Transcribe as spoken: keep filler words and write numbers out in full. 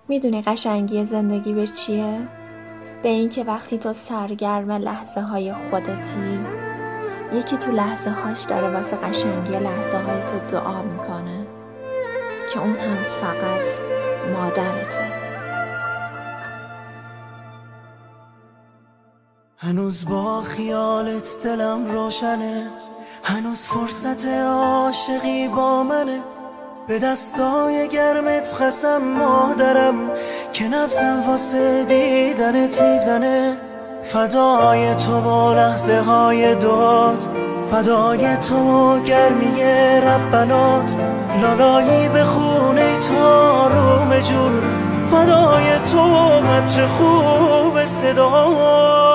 میدونی قشنگی زندگی به چیه؟ به این که وقتی تو سرگرم لحظه های خودتی، یکی تو لحظه هاش داره واسه قشنگی لحظه های تو دعا میکنه که اون هم فقط مادرته. هنوز با خیالت دلم روشنه، هنوز فرصت عاشقی با منه. به دستای گرمت قسم مادرم که نفسم واسه دیدنت میزنه. فدای تو با لحظه های داد، فدای تو گرمی ربنات، لالایی به خونه تا روم جون، فدای تو عطر خوب صدا.